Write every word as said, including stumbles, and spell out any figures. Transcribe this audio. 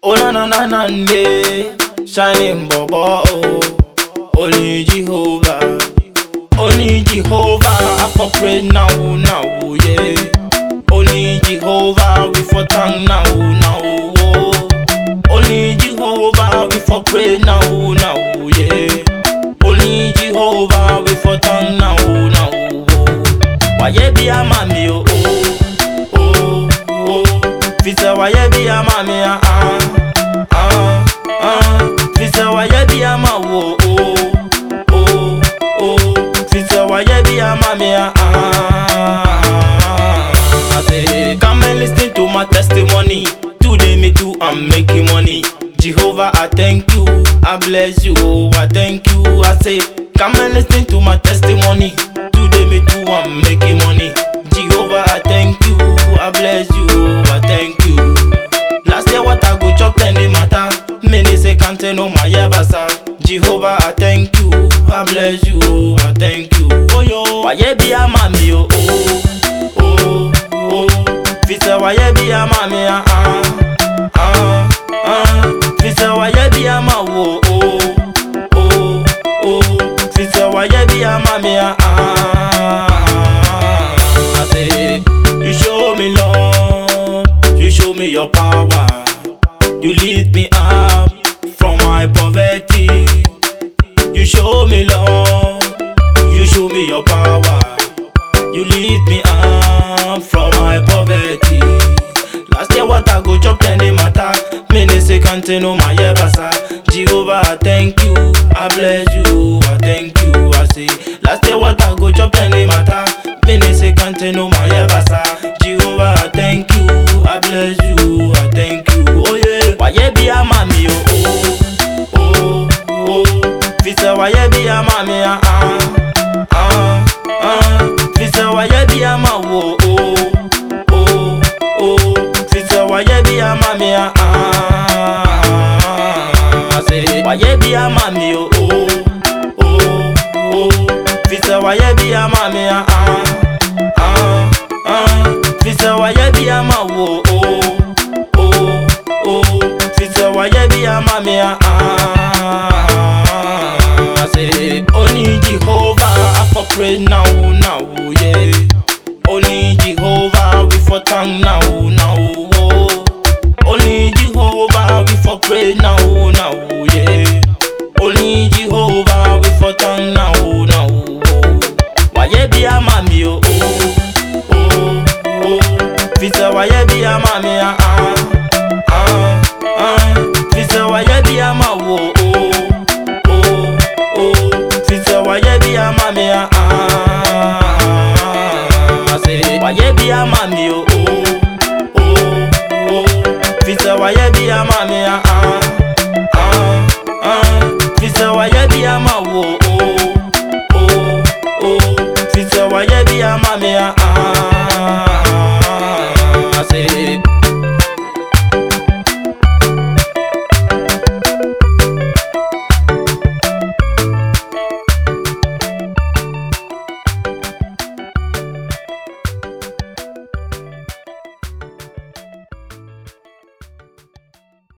Oh na na na na ne, shining bobo oh. Only Jehovah, only Jehovah. I for pray now, now, yeah. Only Jehovah, we for thank now, now, oh. Only Jehovah, we for pray now, now, yeah. Only Jehovah, we for thank now, now, oh. Why ye be a mommy, oh, oh, oh. Fisa why ye be a mommy, ah, ah, ah. Fisa why ye be a ma, oh, oh, oh, oh. Fisa why ye be a mommy, ah, ah. I say, come and listen to my testimony. Today me too, I'm making money. Jehovah, I thank you, I bless you, I thank you. I say, come and listen to my testimony. Today me too, I'm making money. Jehovah, I thank you, I bless you, I thank you. Last year what I go chop any matter. Many say can't no my yabasa. Jehovah, I thank you, I bless you, I thank you. Oh yo, why ye be a mommy, oh, oh, oh, oh. Fisa why ye be a mommy, ah, ah, ah, ah. Fisa why ye be a ma, oh, oh, oh, oh. Fisa why ye be a mommy, ah, ah. I say, you show me love, you show me your power. You lift me up from my poverty. You show me love, you show me your power. You lift me up from my poverty. Last year what I go chop any matter. Many say can't no my yabasa. Jehovah, I thank you, I bless you, I thank you. I say, last year what I go chop any matter. Many say can't no my yabasa. Jehovah, I thank you, I bless you, I thank you. Oh yeah, why ye be a mommy, oh, oh, oh, oh. Fisa why ye be a mommy, ah, ah, ah, ah. Fisa why ye be a ma, oh, oh, oh, oh. Fisa why ye be a mommy, ah, ah. I say, why ye be a mommy, oh, oh, oh, oh. Fisa why ye be a mommy, ah, ah, ah. Fisa why ye be a ma, oh, oh, oh, oh. Fisa why ye be a mommy, ah, ah. I say, only Jehovah, I for pray now, now, yeah. Only Jehovah, we for thank now, now, oh. Only Jehovah, we for pray now, now, yeah. Only Jehovah, we for thank now, now, oh. Why ye be a mommy, oh, oh, oh, oh. Fisa why ye be a mommy, ah, ah, ah. Fisa why ye be a ma, oh, oh, oh, oh. Fisa why ye be a mommy, ah, ah. I say, why ye be a mommy, oh, oh, oh, oh. Fisa why ye be a mommy, ah, ah, ah. Fisa why ye be a ma, oh, oh, oh, oh. Fisa why ye be a mommy, ah, ah.